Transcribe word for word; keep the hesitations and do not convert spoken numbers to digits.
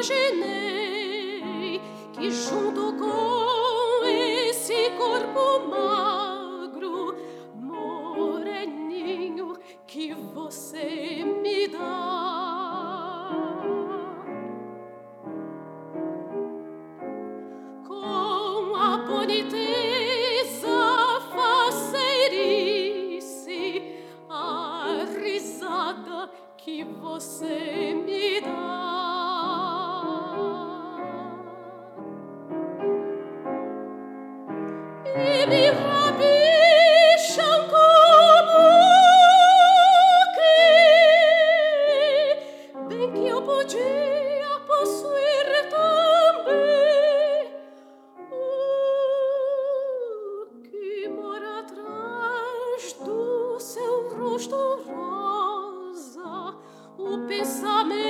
imaginei que junto com esse corpo magro, moreninho, que você me dá, com a boniteza, faceirice, a risada que você me dá, e me rabicham como que bem que eu podia possuir também o que mora atrás do seu rosto rosa, o pensamento